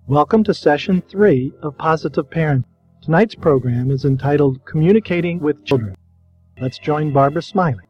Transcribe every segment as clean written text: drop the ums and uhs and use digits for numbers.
Welcome to Session 3 of Positive Parenting. Tonight's program is entitled Communicating with Children. Let's join Barbara Smiley.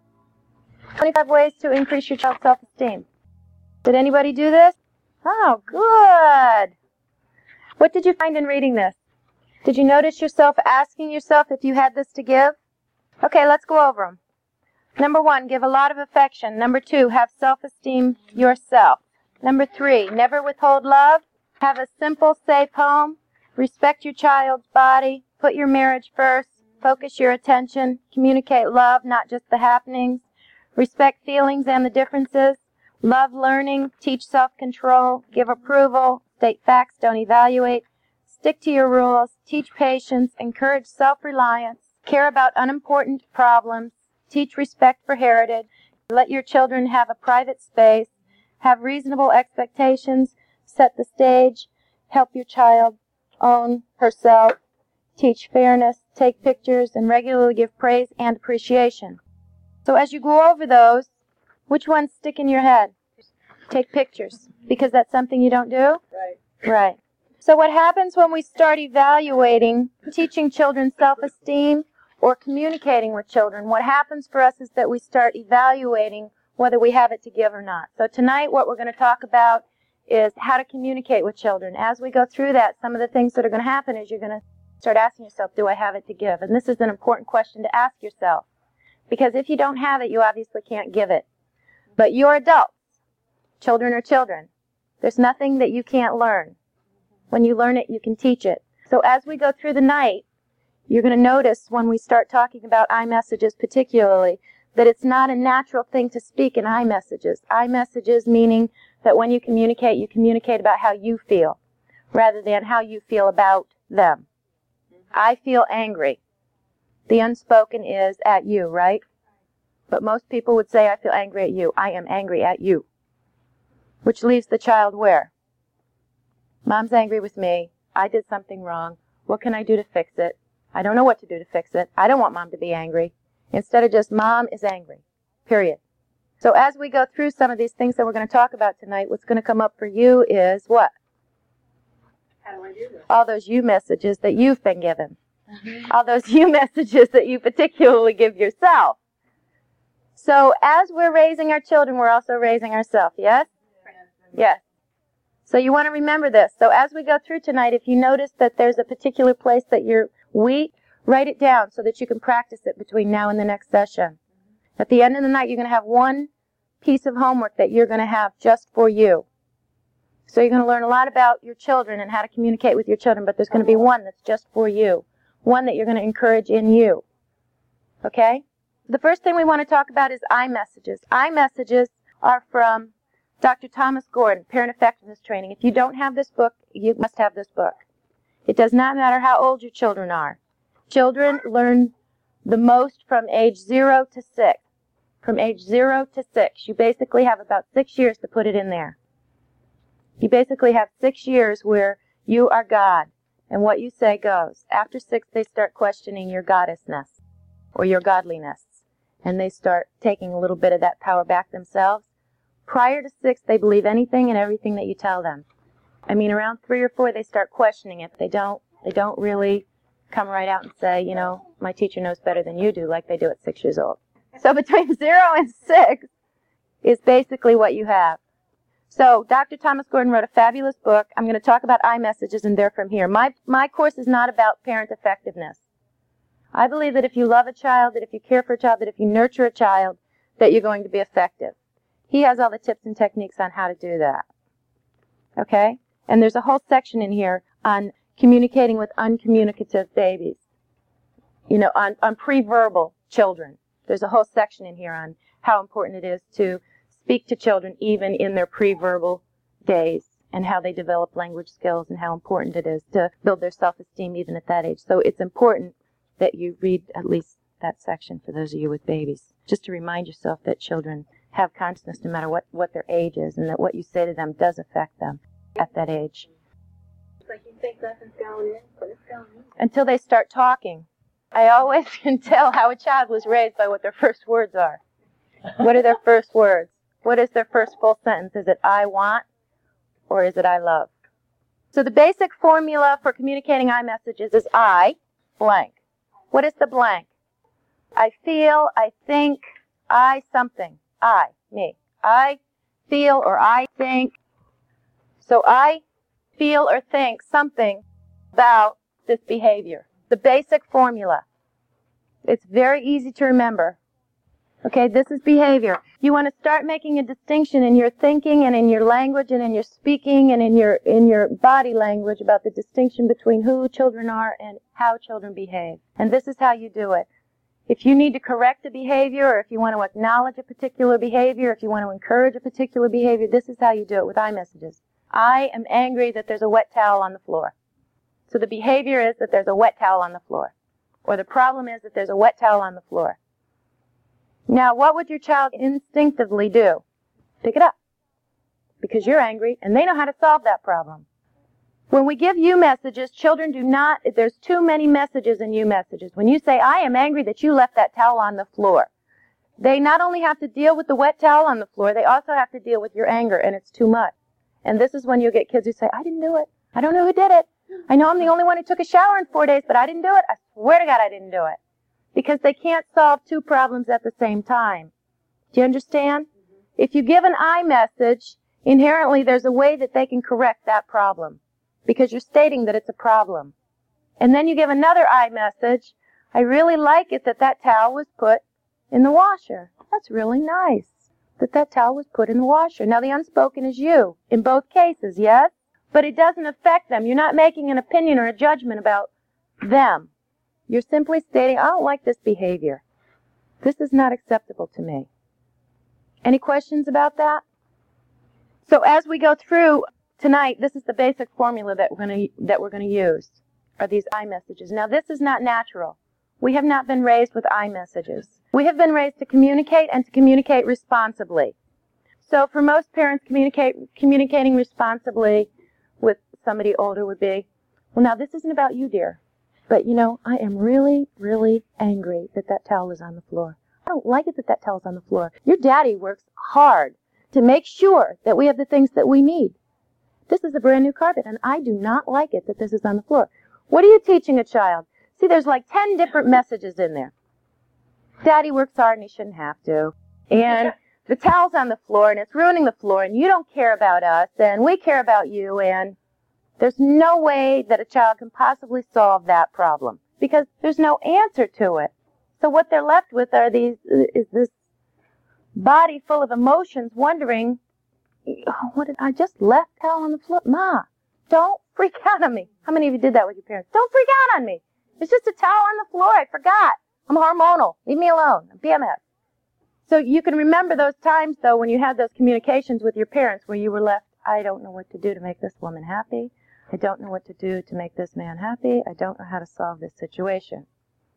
25 ways to increase your child's self-esteem. Did anybody do this? Oh, good. What did you find in reading this? Did you notice yourself asking yourself if you had this to give? Okay, let's go over them. Number 1, give a lot of affection. Number 2, have self-esteem yourself. Number 3, never withhold love. Have a simple, safe home. Respect your child's body. Put your marriage first. Focus your attention. Communicate love, not just the happenings. Respect feelings and the differences. Love learning. Teach self-control. Give approval. State facts, don't evaluate. Stick to your rules. Teach patience. Encourage self-reliance. Care about unimportant problems. Teach respect for heritage. Let your children have a private space. Have reasonable expectations. Set the stage. Help your child own herself. Teach fairness. Take pictures and regularly give praise and appreciation. So as you go over those, which ones stick in your head? Take pictures. Because that's something you don't do? Right. So what happens when we start evaluating, teaching children self-esteem or communicating with children? What happens for us is that we start evaluating whether we have it to give or not. So tonight what we're going to talk about is how to communicate with children. As we go through that, some of the things that are going to happen is you're going to start asking yourself, do I have it to give? And this is an important question to ask yourself. Because if you don't have it, you obviously can't give it. But you're adults. Children are children. There's nothing that you can't learn. When you learn it, you can teach it. So as we go through the night, you're going to notice when we start talking about iMessages particularly, that it's not a natural thing to speak in iMessages. iMessages meaning that when you communicate about how you feel, rather than how you feel about them. I feel angry. The unspoken is at you, right? But most people would say, I feel angry at you. I am angry at you. Which leaves the child where? Mom's angry with me. I did something wrong. What can I do to fix it? I don't know what to do to fix it. I don't want Mom to be angry. Instead of just, Mom is angry. Period. So as we go through some of these things that we're going to talk about tonight, what's going to come up for you is what? How do I do this? All those you messages that you've been given. All those you messages that you particularly give yourself. So as we're raising our children, we're also raising ourselves, yes? Yes. So you want to remember this. So as we go through tonight, if you notice that there's a particular place that you're weak, write it down so that you can practice it between now and the next session. At the end of the night, you're going to have one piece of homework that you're going to have just for you. So you're going to learn a lot about your children and how to communicate with your children, but there's going to be one that's just for you. One that you're going to encourage in you. Okay? The first thing we want to talk about is iMessages. iMessages are from Dr. Thomas Gordon, Parent Effectiveness Training. If you don't have this book, you must have this book. It does not matter how old your children are. Children learn the most from age 0 to 6. From age 0 to 6. You basically have about 6 years to put it in there. You basically have 6 years where you are God, and what you say goes. After 6, they start questioning your goddessness or your godliness, and they start taking a little bit of that power back themselves. Prior to 6, they believe anything and everything that you tell them. I mean, around 3 or 4, they start questioning it. They don't really come right out and say, you know, my teacher knows better than you do, like they do at 6 years old. So between 0 and 6 is basically what you have. So Dr. Thomas Gordon wrote a fabulous book. I'm going to talk about iMessages and they're from here. My course is not about parent effectiveness. I believe that if you love a child, that if you care for a child, that if you nurture a child, that you're going to be effective. He has all the tips and techniques on how to do that. Okay? And there's a whole section in here on communicating with uncommunicative babies. You know, on pre-verbal children. There's a whole section in here on how important it is to speak to children even in their pre-verbal days and how they develop language skills and how important it is to build their self-esteem even at that age. So it's important that you read at least that section for those of you with babies, just to remind yourself that children have consciousness no matter what their age is and that what you say to them does affect them at that age. It's like you think nothing's going in, but it's going in. Until they start talking. I always can tell how a child was raised by what their first words are. What are their first words? What is their first full sentence? Is it I want or is it I love? So the basic formula for communicating I messages is I, blank. What is the blank? I feel, I think, I something. I, me. I feel or I think. So I feel or think something about this behavior. The basic formula. It's very easy to remember. Okay, this is behavior. You want to start making a distinction in your thinking and in your language and in your speaking and in your body language about the distinction between who children are and how children behave. And this is how you do it. If you need to correct a behavior, or if you want to acknowledge a particular behavior, if you want to encourage a particular behavior, this is how you do it with I messages. I am angry that there's a wet towel on the floor. So the behavior is that there's a wet towel on the floor. Or the problem is that there's a wet towel on the floor. Now, what would your child instinctively do? Pick it up. Because you're angry, and they know how to solve that problem. When we give you messages, children do not, there's too many messages in you messages. When you say, I am angry that you left that towel on the floor, they not only have to deal with the wet towel on the floor, they also have to deal with your anger, and it's too much. And this is when you get kids who say, I didn't do it. I don't know who did it. I know I'm the only one who took a shower in 4 days, but I didn't do it. I swear to God I didn't do it. Because they can't solve two problems at the same time. Do you understand? If you give an I message, inherently there's a way that they can correct that problem. Because you're stating that it's a problem. And then you give another I message. I really like it that that towel was put in the washer. That's really nice that that towel was put in the washer. Now the unspoken is you in both cases, yes? But it doesn't affect them. You're not making an opinion or a judgment about them. You're simply stating, I don't like this behavior. This is not acceptable to me. Any questions about that? So as we go through tonight, this is the basic formula that we're going to use, are these I messages. Now this is not natural. We have not been raised with I messages. We have been raised to communicate and to communicate responsibly. So for most parents, communicating responsibly with somebody older would be, well, now this isn't about you, dear. But, you know, I am really, really angry that that towel is on the floor. I don't like it that that towel is on the floor. Your daddy works hard to make sure that we have the things that we need. This is a brand new carpet, and I do not like it that this is on the floor. What are you teaching a child? See, there's like 10 different messages in there. Daddy works hard, and he shouldn't have to. And the towel's on the floor, and it's ruining the floor, and you don't care about us, and we care about you, and there's no way that a child can possibly solve that problem because there's no answer to it. So what they're left with is this body full of emotions wondering, oh, what did I just left towel on the floor? Ma, don't freak out on me. How many of you did that with your parents? Don't freak out on me. It's just a towel on the floor. I forgot. I'm hormonal. Leave me alone. I'm PMS. So you can remember those times, though, when you had those communications with your parents where you were left, I don't know what to do to make this woman happy. I don't know what to do to make this man happy. I don't know how to solve this situation.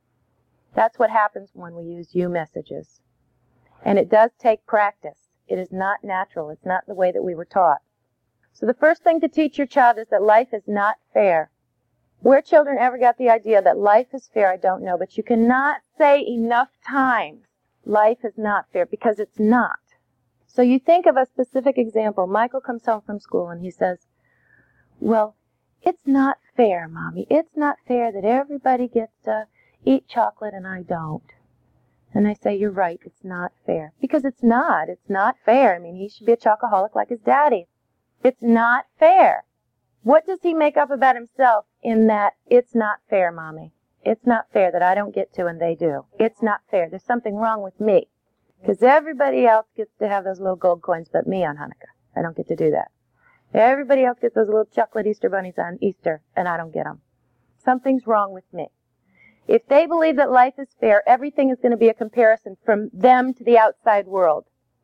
That's what happens when we use you messages. And it does take practice. It is not natural. It's not the way that we were taught. So the first thing to teach your child is that life is not fair. Where children ever got the idea that life is fair, I don't know. But you cannot say enough times, life is not fair, because it's not. So you think of a specific example. Michael comes home from school and he says, well, it's not fair, Mommy. It's not fair that everybody gets to eat chocolate and I don't. And I say, you're right, it's not fair. Because it's not. It's not fair. I mean, he should be a chocoholic like his daddy. It's not fair. What does he make up about himself in that it's not fair, Mommy? It's not fair that I don't get to and they do. It's not fair. There's something wrong with me. Because everybody else gets to have those little gold coins but me on Hanukkah. I don't get to do that. Everybody else gets those little chocolate Easter bunnies on Easter, and I don't get them. Something's wrong with me. If they believe that life is fair, everything is going to be a comparison from them to the outside world.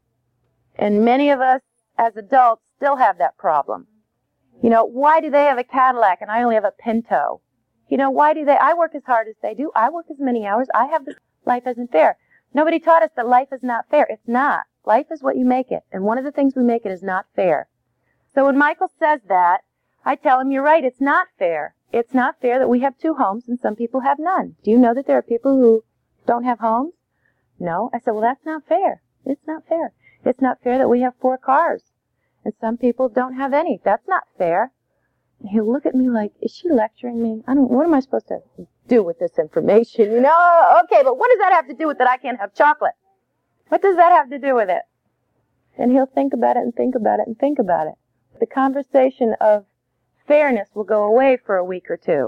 And many of us, as adults, still have that problem. You know, why do they have a Cadillac and I only have a Pinto? You know, why do I work as hard as they do. I work as many hours. I have this. Life isn't fair. Nobody taught us that life is not fair. It's not. Life is what you make it. And one of the things we make it is not fair. So when Michael says that, I tell him, you're right, it's not fair. It's not fair that we have 2 homes and some people have none. Do you know that there are people who don't have homes? No. I said, well, that's not fair. It's not fair. It's not fair that we have 4 cars and some people don't have any. That's not fair. He'll look at me like, is she lecturing me? What am I supposed to do with this information? You know, okay, but what does that have to do with that I can't have chocolate? What does that have to do with it? And he'll think about it and think about it and think about it. The conversation of fairness will go away for a week or two.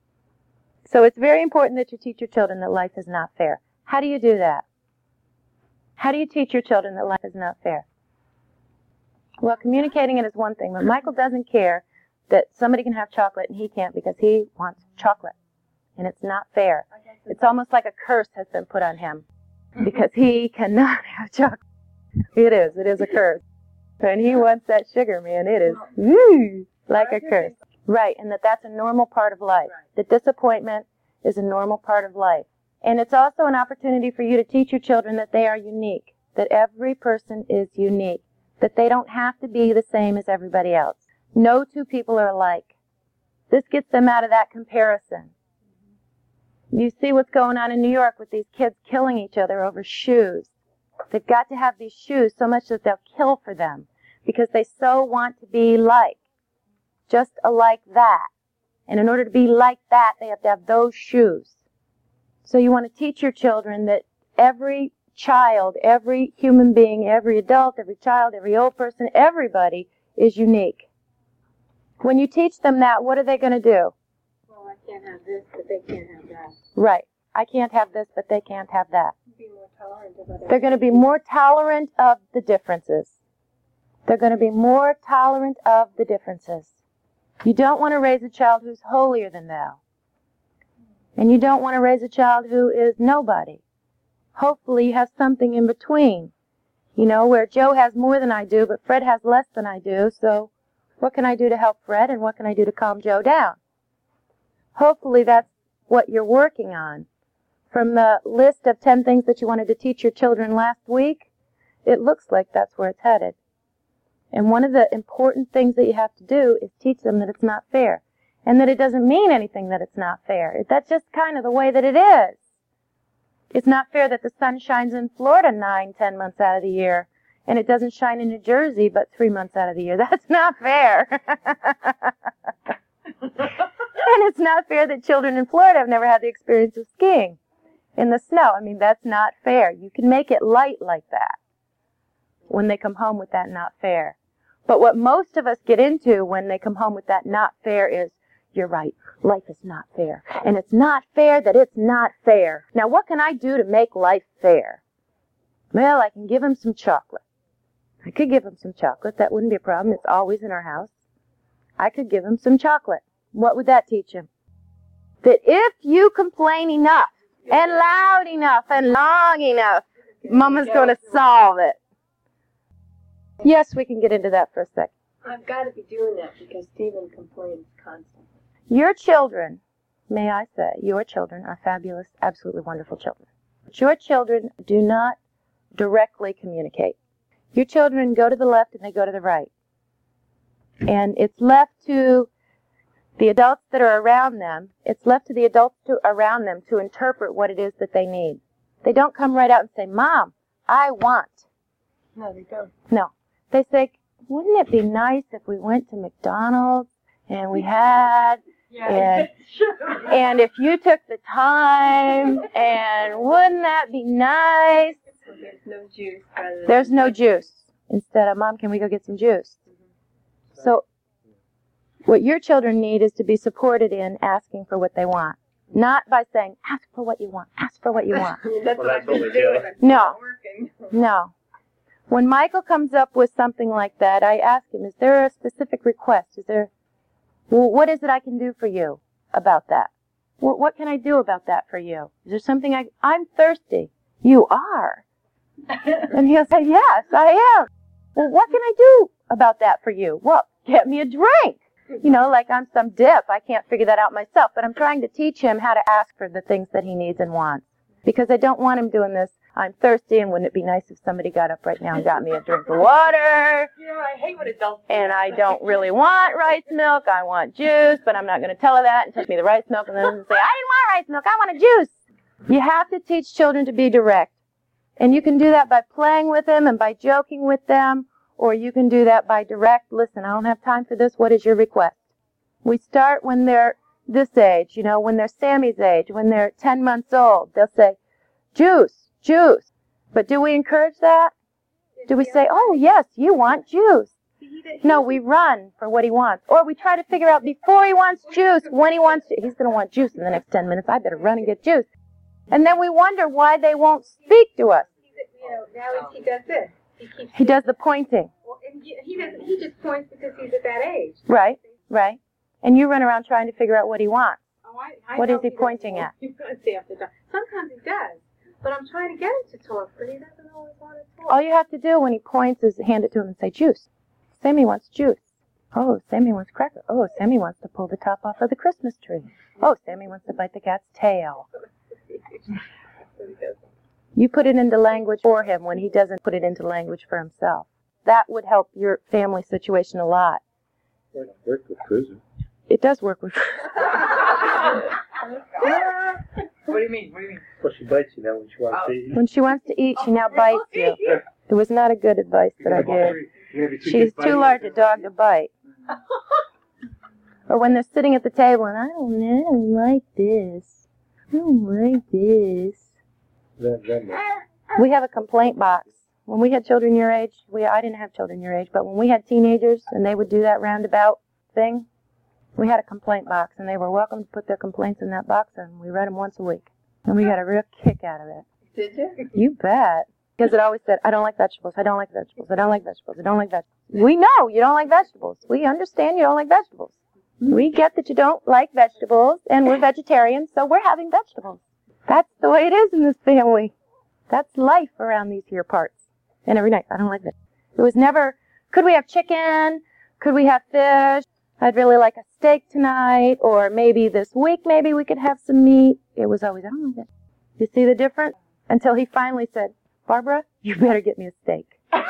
So it's very important that you teach your children that life is not fair. How do you do that? How do you teach your children that life is not fair? Well, communicating it is one thing, but Michael doesn't care that somebody can have chocolate and he can't because he wants chocolate. And it's not fair. It's almost like a curse has been put on him because he cannot have chocolate. It is a curse. And he wants that sugar, man. It is like a curse. Right, and that's a normal part of life. That disappointment is a normal part of life. And it's also an opportunity for you to teach your children that they are unique, that every person is unique, that they don't have to be the same as everybody else. No two people are alike. This gets them out of that comparison. You see what's going on in New York with these kids killing each other over shoes. They've got to have these shoes so much that they'll kill for them because they so want to be like, just alike that. And in order to be like that, they have to have those shoes. So you want to teach your children that every child, every human being, every adult, every child, every old person, everybody is unique. When you teach them that, what are they going to do? Well, I can't have this, but they can't have that. Right. I can't have this, but they can't have that. Be more tolerant of other They're going to be more tolerant of the differences. They're going to be more tolerant of the differences. You don't want to raise a child who's holier than thou. And you don't want to raise a child who is nobody. Hopefully you have something in between. You know, where Joe has more than I do, but Fred has less than I do, so what can I do to help Fred and what can I do to calm Joe down? Hopefully that's what you're working on. From the list of 10 things that you wanted to teach your children last week, it looks like that's where it's headed. And one of the important things that you have to do is teach them that it's not fair. And that it doesn't mean anything that it's not fair. That's just kind of the way that it is. It's not fair that the sun shines in Florida 9-10 months out of the year. And it doesn't shine in New Jersey but 3 months out of the year. That's not fair. And it's not fair that children in Florida have never had the experience of skiing in the snow. I mean, that's not fair. You can make it light like that when they come home with that not fair. But what most of us get into when they come home with that not fair is, you're right, life is not fair. And it's not fair that it's not fair. Now, what can I do to make life fair? Well, I can give him some chocolate. I could give him some chocolate. That wouldn't be a problem. It's always in our house. I could give him some chocolate. What would that teach him? That if you complain enough and loud enough and long enough, Mama's going to solve it. Yes, we can get into that for a second. I've got to be doing that because Stephen complains constantly. Your children, may I say, your children are fabulous, absolutely wonderful children. But your children do not directly communicate. Your children go to the left and they go to the right. And it's left to the adults that are around them, it's left to the adults around them to interpret what it is that they need. They don't come right out and say, Mom, I want. No, they don't. No. They say, wouldn't it be nice if we went to McDonald's and we had, and if you took the time, and wouldn't that be nice? So there's no juice. There's no juice. Instead of, Mom, can we go get some juice? So what your children need is to be supported in asking for what they want. Not by saying, ask for what you want, ask for what you want. That's what we do. No. No. When Michael comes up with something like that, I ask him, is there a specific request? What is it I can do for you about that? What can I do about that for you? Is there something I'm thirsty. You are. And he'll say, yes, I am. Well, what can I do about that for you? Well, get me a drink. You know, like I'm some dip. I can't figure that out myself. But I'm trying to teach him how to ask for the things that he needs and wants. Because I don't want him doing this, I'm thirsty, and wouldn't it be nice if somebody got up right now and got me a drink of water? Yeah, I hate when adults do And I don't really want rice milk. I want juice, but I'm not going to tell her that and take me the rice milk and then say, I didn't want rice milk. I want a juice. You have to teach children to be direct. And you can do that by playing with them and by joking with them, or you can do that by direct, listen, I don't have time for this. What is your request? We start when they're this age, you know, when they're Sammy's age, when they're 10 months old. They'll say, juice, juice. But do we encourage that? Do we say, oh, yes, you want juice? No, we run for what he wants. Or we try to figure out before he wants juice, when he wants juice. He's going to want juice in the next 10 minutes. I better run and get juice. And then we wonder why they won't speak to us. You know, now he does this. He does the pointing. Well, and he just points because he's at that age. Right, right. And you run around trying to figure out what he wants. Oh, I What know is he pointing at? Sometimes he does. But I'm trying to get him to talk, but he doesn't always want to talk. All you have to do when he points is hand it to him and say, juice. Sammy wants juice. Oh, Sammy wants cracker. Oh, Sammy wants to pull the top off of the Christmas tree. Oh, Sammy wants to bite the cat's tail. You put it into language for him when he doesn't put it into language for himself. That would help your family situation a lot. It worked with prison. It does work with What do you mean? Well, she bites you now when she wants to eat. When she wants to eat, she now bites you. It was not a good advice that I gave. She's too large a dog to bite. Or when they're sitting at the table and I don't like this. I don't like this. We have a complaint box. When we had children your age, I didn't have children your age, but when we had teenagers and they would do that roundabout thing, we had a complaint box, and they were welcome to put their complaints in that box, and we read them once a week. And we got a real kick out of it. Did you? You bet. Because it always said, I don't like vegetables, I don't like vegetables, I don't like vegetables, I don't like vegetables. We know you don't like vegetables. We understand you don't like vegetables. We get that you don't like vegetables, and we're vegetarians, so we're having vegetables. That's the way it is in this family. That's life around these here parts. And every night, I don't like vegetables. It was never, could we have chicken? Could we have fish? I'd really like a steak tonight, or maybe this week, maybe we could have some meat. It was always, I don't like it. You see the difference? Until he finally said, Barbara, you better get me a steak.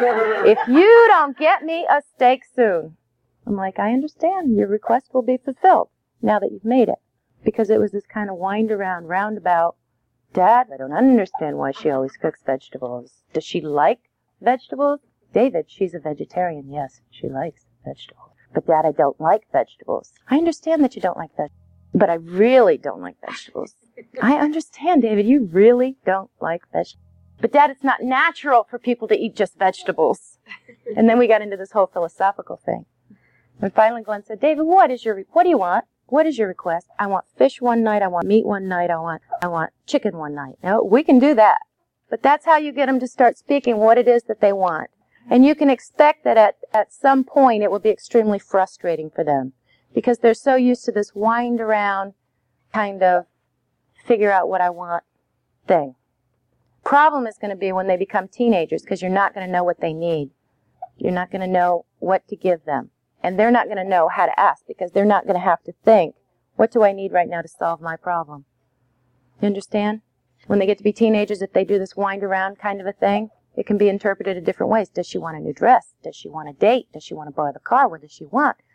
If you don't get me a steak soon. I'm like, I understand. Your request will be fulfilled now that you've made it. Because it was this kind of wind around, roundabout. Dad, I don't understand why she always cooks vegetables. Does she like vegetables? David, she's a vegetarian. Yes, she likes vegetables. But Dad, I don't like vegetables. I understand that you don't like vegetables. But I really don't like vegetables. I understand, David, you really don't like vegetables. But Dad, it's not natural for people to eat just vegetables. And then we got into this whole philosophical thing. And finally Glenn said, David, what do you want? What is your request? I want fish one night, I want meat one night, I want chicken one night. Now, we can do that. But that's how you get them to start speaking what it is that they want. And you can expect that at some point it will be extremely frustrating for them. Because they're so used to this wind around kind of figure out what I want thing. Problem is going to be when they become teenagers, because you're not going to know what they need. You're not going to know what to give them. And they're not going to know how to ask, because they're not going to have to think, what do I need right now to solve my problem? You understand? When they get to be teenagers, if they do this wind around kind of a thing, it can be interpreted in different ways. Does she want a new dress? Does she want a date? Does she want to borrow the car? What does she want?